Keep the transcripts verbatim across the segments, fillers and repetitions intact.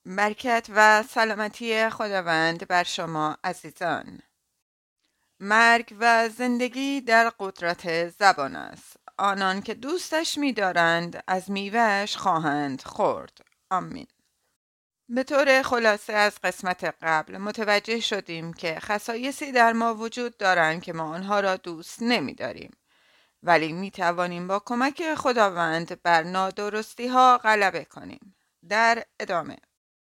برکت و سلامتی خداوند بر شما عزیزان. مرگ و زندگی در قدرت زبان است. آنان که دوستش می‌دارند از میوه‌اش خواهند خورد. آمین. به طور خلاصه از قسمت قبل متوجه شدیم که خصایصی در ما وجود دارند که ما آنها را دوست نمی‌داریم، ولی می‌توانیم با کمک خداوند بر نادرستی‌ها غلبه کنیم. در ادامه،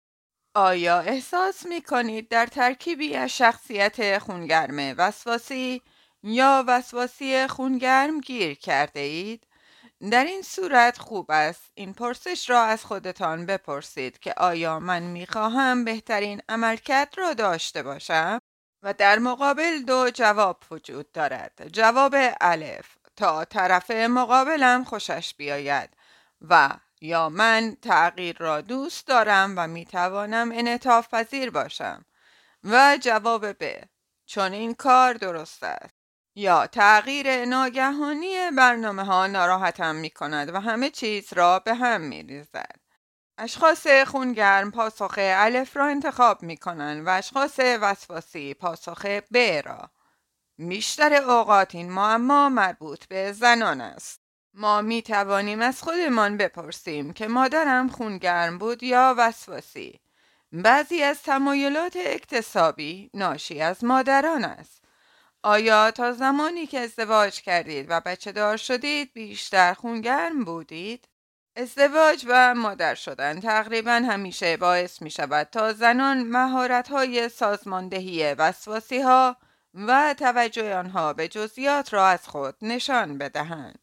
آیا احساس می کنید در ترکیبی از شخصیت خونگرم وسواسی یا وسواسی خونگرم گیر کرده اید؟ در این صورت خوب است این پرسش را از خودتان بپرسید که آیا من می خواهم بهترین عملکرد را داشته باشم؟ و در مقابل دو جواب وجود دارد. جواب الف: تا طرف مقابلم خوشش بیاید، و یا من تغییر را دوست دارم و می توانم انعطاف پذیر باشم. و جواب ب: چون این کار درست است. یا تغییر ناگهانی برنامه ها ناراحتم می کند و همه چیز را به هم می ریزد. اشخاص خونگرم پاسخ الف را انتخاب می کنند و اشخاص وسواسی پاسخ ب را. بیشتر اوقات این معما مربوط به زنان است. ما می توانیم از خودمان بپرسیم که مادرم خونگرم بود یا وسواسی. بعضی از تمایلات اکتسابی ناشی از مادران است. آیا تا زمانی که ازدواج کردید و بچه دار شدید بیشتر خونگرم بودید؟ ازدواج و مادر شدن تقریبا همیشه باعث می شود تا زنان مهارت‌های سازماندهی وسواسی ها و توجه آنها به جزئیات را از خود نشان بدهند.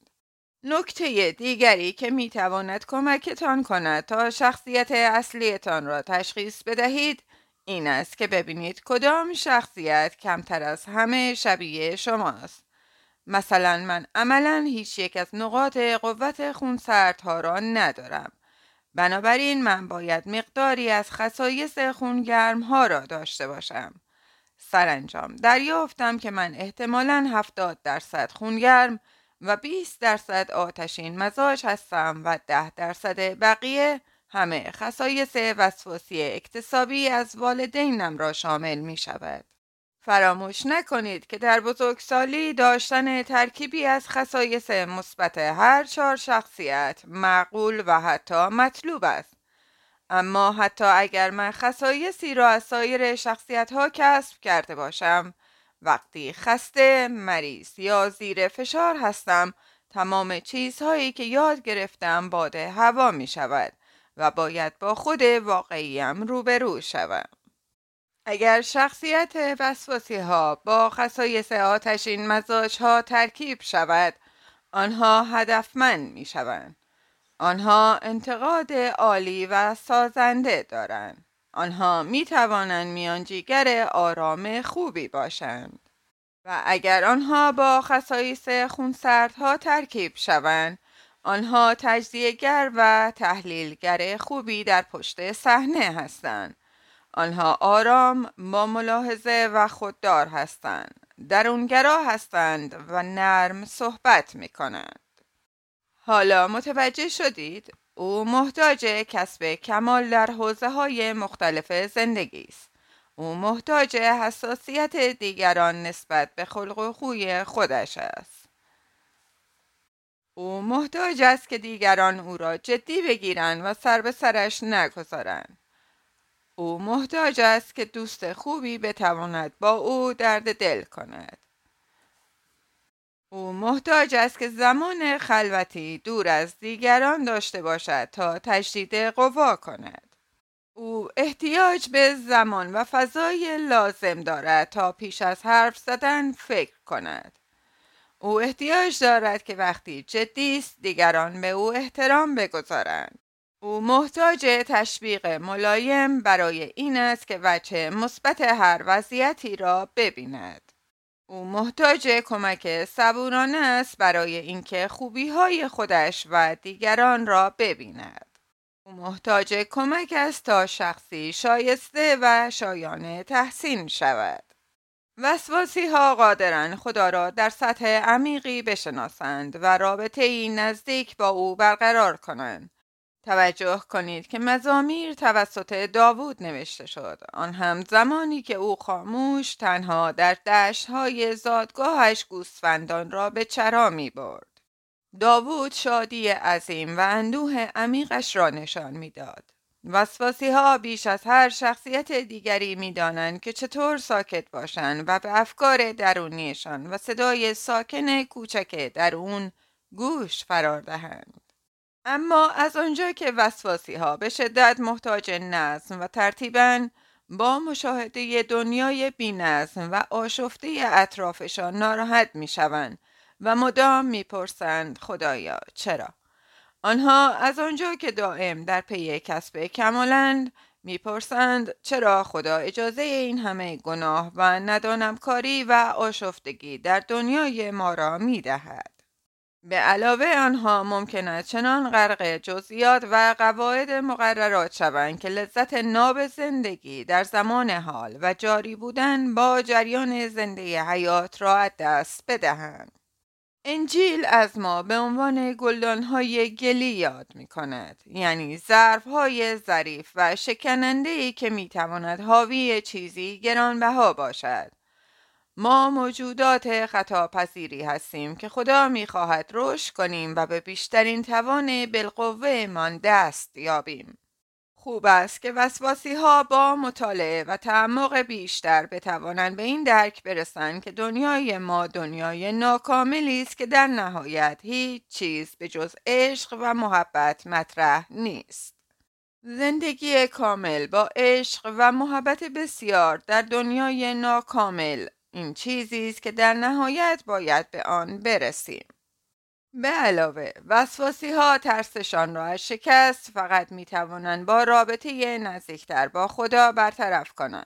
نکته دیگری که می تواند کمکتان کند تا شخصیت اصلیتان را تشخیص بدهید این است که ببینید کدام شخصیت کمتر از همه شبیه شماست. مثلا من عملا هیچ یک از نقاط قوت خونسردها را ندارم. بنابراین من باید مقداری از خصایص خونگرم ها را داشته باشم. سرانجام دریافتم که من احتمالاً هفتاد درصد خونگرم و بیست درصد آتشین مزاج هستم و ده درصد بقیه همه خصایص وسواسی اکتسابی از والدینم را شامل می شود. فراموش نکنید که در بزرگسالی داشتن ترکیبی از خصایص مثبت هر چهار شخصیت معقول و حتی مطلوب است. اما حتی اگر من خصایصی را از سایر شخصیت‌ها کسب کرده باشم، وقتی خسته، مریض یا زیر فشار هستم، تمام چیزهایی که یاد گرفتم باد هوا می شود و باید با خود واقعیم روبرو شوم. اگر شخصیت وسواسی ها با خصایص آتشین مزاج ها ترکیب شود، آنها هدفمند می شوند. آنها انتقاد عالی و سازنده دارند. آنها می توانند میانجیگر آرام خوبی باشند. و اگر آنها با خصایص خونسردها ترکیب شوند، آنها تجزیه‌گر و تحلیلگر خوبی در پشت صحنه هستند. آنها آرام، با ملاحظه و خوددار هستند. درونگرا هستند و نرم صحبت می کنند. حالا متوجه شدید؟ او محتاج کسب کمال در حوزه‌های مختلف زندگی است. او محتاج حساسیت دیگران نسبت به خلق و خوی خودش است. او محتاج است که دیگران او را جدی بگیرند و سر به سرش نگذارند. او محتاج است که دوست خوبی بتواند با او درد دل کند. او محتاج است که زمان خلوتی دور از دیگران داشته باشد تا تجدید قوا کند. او احتیاج به زمان و فضای لازم دارد تا پیش از حرف زدن فکر کند. او احتیاج دارد که وقتی جدی است دیگران به او احترام بگذارند. او محتاج تشویق ملایم برای این است که وجه مثبت هر وضعیتی را ببیند. او محتاج کمک صبورانه است برای اینکه خوبی‌های خودش و دیگران را ببیند. او محتاج کمک است تا شخصی شایسته و شایان تحسین شود. وسواسی ها قادرند خدا را در سطح عمیقی بشناسند و رابطه‌ای نزدیک با او برقرار کنند. توجه کنید که مزامیر توسط داوود نوشته شد، آن هم زمانی که او خاموش تنها در دشت‌های زادگاهش گوسفندان را به چرا می برد. داوود شادی عظیم و اندوه عمیقش را نشان میداد. وسواسی ها بیش از هر شخصیت دیگری می دانند که چطور ساکت باشند و به افکار درونیشان و صدای ساکن کوچک درون گوش فرار دهند. اما از آنجا که وسواسی ها به شدت محتاج نظم و ترتیبند، با مشاهده دنیای بی نظم و آشفته اطرافشان ناراحت می شوند و مدام می پرسند خدایا چرا؟ آنها از آنجا که دائم در پی کسب کمالند می پرسند چرا خدا اجازه این همه گناه و ندانمکاری و آشفتگی در دنیای ما را می دهد. به علاوه آنها ممکن است چنان غرق جزئیات و قواعد مقررات شوند که لذت ناب زندگی در زمان حال و جاری بودن با جریان زنده حیات را از دست بدهند. انجیل از ما به عنوان گلدان‌های گلی یاد می کند، یعنی ظرف‌های ظریف و شکننده‌ای که می تواند حاوی چیزی گرانبها باشد. ما موجودات خطاپذیری هستیم که خدا می خواهد رشد کنیم و به بیشترین توان بالقوه من دست یابیم. خوب است که وسواسی ها با مطالعه و تعمق بیشتر بتوانند به این درک برسند که دنیای ما دنیای ناکاملی است که در نهایت هیچ چیز به جز عشق و محبت مطرح نیست. زندگی کامل با عشق و محبت بسیار در دنیای ناکامل این چیزی است که در نهایت باید به آن برسیم. به علاوه وسواسی ها ترسشان را از شکست فقط می توانند با رابطه نزدیکتر با خدا برطرف کنند.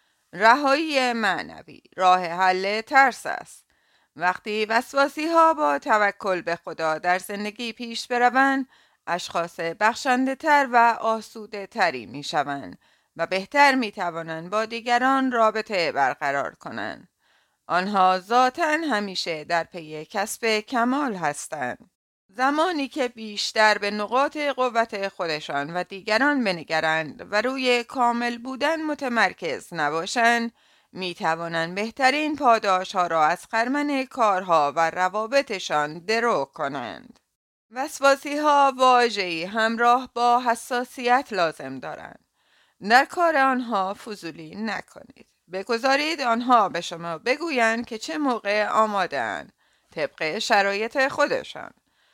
رهایی معنوی راه حل ترس است. وقتی وسواسی ها با توکل به خدا در زندگی پیش بروند، اشخاص بخشنده تر و آسوده تری می شوند و بهتر می توانند با دیگران رابطه برقرار کنند. آنها ذاتاً همیشه در پی کسب کمال هستند. زمانی که بیشتر به نقاط قوت خودشان و دیگران بنگرند و روی کامل بودن متمرکز نباشند، می توانند بهترین پاداش ها را از خرمن کارها و روابطشان درو کنند. وسواسی ها واژه‌ای همراه با حساسیت لازم دارند. در کار آنها فضولی نکنید. بگذارید آنها به شما بگویند که چه موقع آماده اند طبق شرایط خودشان.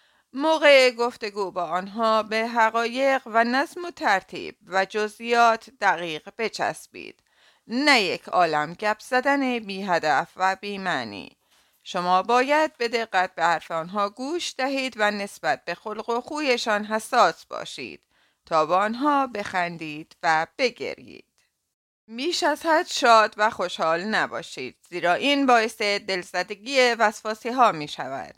موقع گفتگو با آنها به حقایق و نظم و ترتیب و جزئیات دقیق بچسبید، نه یک عالم گپ زدن بی هدف و بی معنی. شما باید به دقت به حرف آنها گوش دهید و نسبت به خلق و خویشان حساس باشید تا با آنها بخندید و بگرید. بیش از حد شاد و خوشحال نباشید، زیرا این باعث دلزدگی وسواسی ها می شود.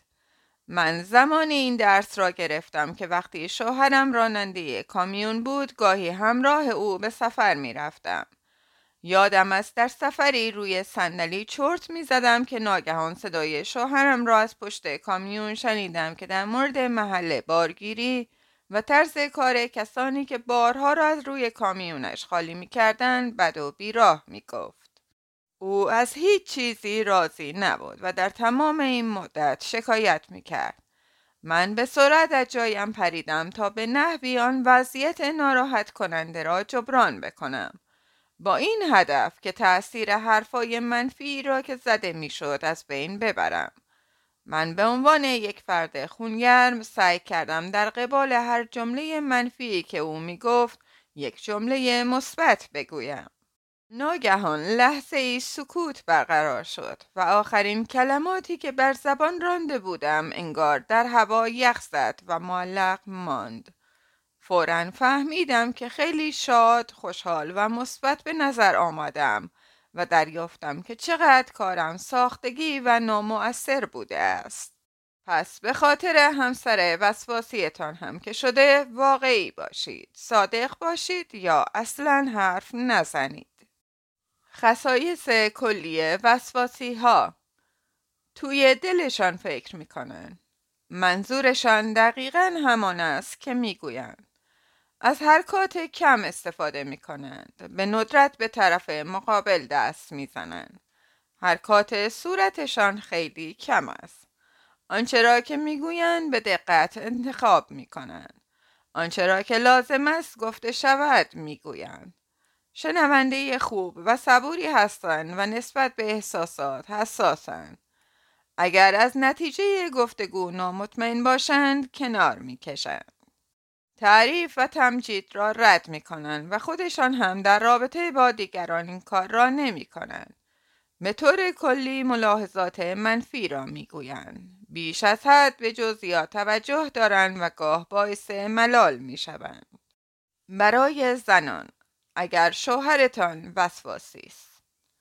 من زمانی این درس را گرفتم که وقتی شوهرم راننده کامیون بود، گاهی همراه او به سفر می رفتم. یادم است در سفری روی صندلی چرت می زدم که ناگهان صدای شوهرم را از پشت کامیون شنیدم که در مورد محل بارگیری و طرز کار کسانی که بارها را از روی کامیونش خالی می کردن بد و بیراه می گفت. او از هیچ چیزی راضی نبود و در تمام این مدت شکایت می کرد. من به سرعت از جایم پریدم تا به نحوی آن وضعیت ناراحت کننده را جبران بکنم، با این هدف که تأثیر حرفای منفی را که زده می شد از بین ببرم. من به عنوان یک فرد خونگرم سعی کردم در قبال هر جمله منفی که او می گفت یک جمله مثبت بگویم. ناگهان لحظه ای سکوت برقرار شد و آخرین کلماتی که بر زبان رانده بودم انگار در هوا یخ زد و معلق ماند. فوراً فهمیدم که خیلی شاد، خوشحال و مثبت به نظر آمدم و دریافتم که چقدر کارم ساختگی و نامؤثر بوده است. پس به خاطر همسر وسواسیتان هم که شده واقعی باشید، صادق باشید یا اصلاً حرف نزنید. خصایص کلی وسواسی ها: توی دلشان فکر میکنن. منظورشان دقیقاً همان است که میگویند. از حرکات کم استفاده می کنند. به ندرت به طرف مقابل دست می زنند. حرکات صورتشان خیلی کم است. آنچه را که می گویند به دقت انتخاب می کنند. آنچه را که لازم است گفته شود می گویند. شنونده خوب و صبوری هستند و نسبت به احساسات حساسند. اگر از نتیجه گفتگو نامطمئن باشند کنار می کشند. تعریف و تمجید را رد می کنند و خودشان هم در رابطه با دیگران این کار را نمی کنند. به طور کلی ملاحظات منفی را می گویند. بیش از حد به جزئیات توجه دارند و گاه باعث ملال می شوند. برای زنان، اگر شوهرتان وسواسی است،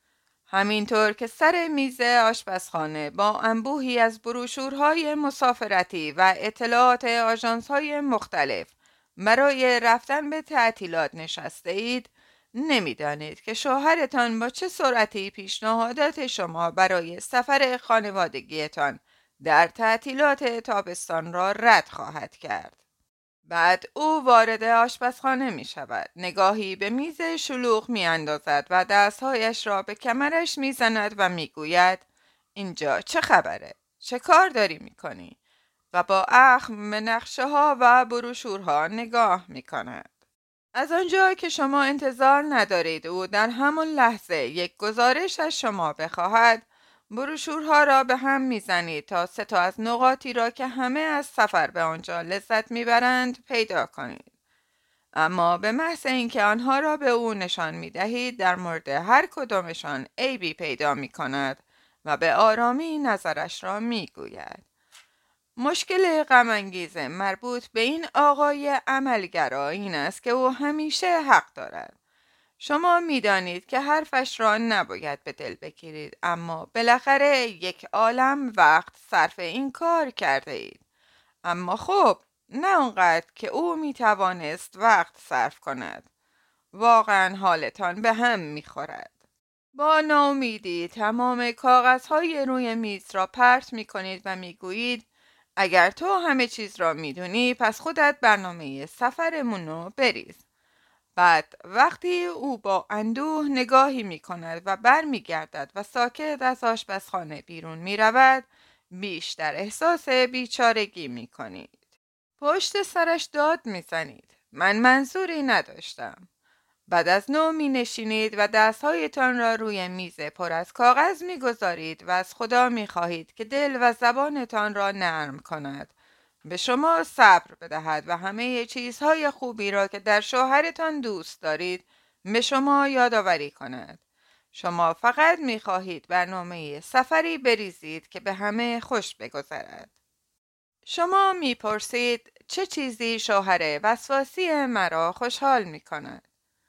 همینطور که سر میز آشپزخانه با انبوهی از بروشورهای مسافرتی و اطلاعات آژانس‌های مختلف برای رفتن به تعطیلات نشسته اید، نمیدانید که شوهرتان با چه سرعتی پیشنهادات شما برای سفر خانوادگیتان در تعطیلات تابستان را رد خواهد کرد. بعد او وارد آشپزخانه می شود. نگاهی به میز شلوغ می اندازد و دستهایش را به کمرش می زند و می گوید اینجا چه خبره؟ چه کار داری می کنی؟ و با اخم به نقشه ها و بروشورها نگاه می کند. از آنجا که شما انتظار ندارید او در همان لحظه یک گزارش از شما بخواهد، بروشورها را به هم میزنید تا سه تا از نقاطی را که همه از سفر به آنجا لذت میبرند پیدا کنید. اما به محض اینکه آنها را به او نشان میدهید در مورد هر کدامشان عیبی پیدا میکند و به آرامی نظرش را میگوید. مشکل غم‌انگیز مربوط به این آقای عملگرا این است که او همیشه حق دارد. شما میدانید که حرفش را نباید به دل بگیرید، اما بالاخره یک عالم وقت صرف این کار کرده اید. اما خب نه آنقدر که او میتوانست وقت صرف کند. واقعا حالتان به هم میخورد. با ناامیدی تمام کاغذهای روی میز را پرت میکنید و میگویید اگر تو همه چیز را میدونی پس خودت برنامه سفرمون رو بریز. بعد وقتی او با اندوه نگاهی می کند و بر می گردد و ساکت از آشپزخانه بیرون می رود، بیشتر احساس بیچارگی می کنید. پشت سرش داد می زنید. من منظوری نداشتم. بعد از نو می نشینید و دستهایتان را روی میز پر از کاغذ می گذارید و از خدا می خواهید که دل و زبانتان را نرم کند. به شما صبر بدهد و همه چیزهای خوبی را که در شوهرتان دوست دارید به شما یادآوری کند. شما فقط می خواهید برنامه سفری بریزید که به همه خوش بگذرد. شما می پرسید چه چیزی شوهر وسواسی مرا خوشحال می کند؟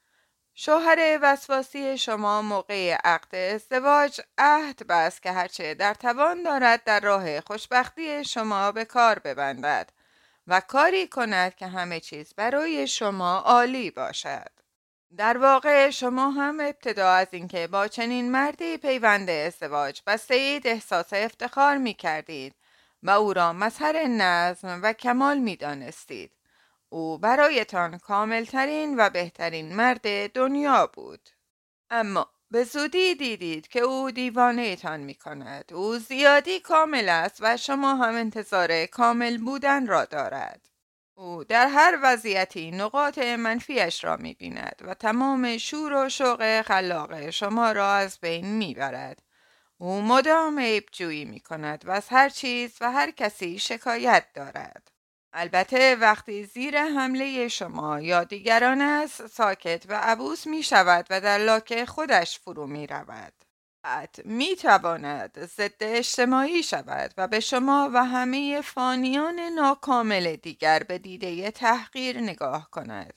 شوهر وسواسی شما موقع عقد ازدواج عهد بست که هرچه در توان دارد در راه خوشبختی شما به کار ببندد و کاری کند که همه چیز برای شما عالی باشد. در واقع شما هم ابتدا از اینکه با چنین مردی پیوند ازدواج بسته‌اید احساس افتخار می کردید و او را مظهر نظم و کمال می دانستید. او برایتان کاملترین و بهترین مرد دنیا بود. اما به زودی دیدید که او دیوانه تان می کند. او زیادی کامل است و شما هم انتظار کامل بودن را دارد. او در هر وضعیتی نقاط منفیش را می بیند و تمام شور و شوق خلاق شما را از بین می برد. او مدام عیب جویی می کند و از هر چیز و هر کسی شکایت دارد. البته وقتی زیر حمله شما یا دیگران است ساکت و عبوس می شود و در لاک خودش فرو می رود. بعد می تواند ضد اجتماعی شود و به شما و همه فانیان ناکامل دیگر به دیده تحقیر نگاه کند.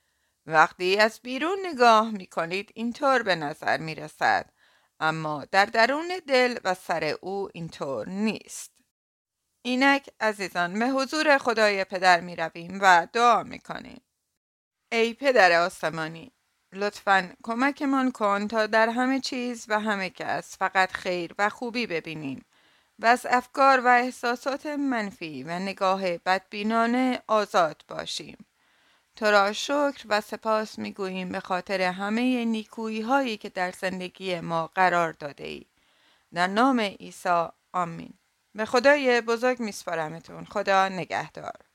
وقتی از بیرون نگاه می کنید اینطور به نظر می رسد، اما در درون دل و سر او اینطور نیست. اینک عزیزان به حضور خدای پدر می رویم و دعا می کنیم. ای پدر آسمانی، لطفاً کمکمان کن تا در همه چیز و همه کس فقط خیر و خوبی ببینیم و از افکار و احساسات منفی و نگاه بدبینانه آزاد باشیم. تو را شکر و سپاس میگوییم به خاطر همه نیکویی هایی که در زندگی ما قرار داده ای. در نام عیسی آمین. به خدای بزرگ میسپارمتون. خدا نگهدار.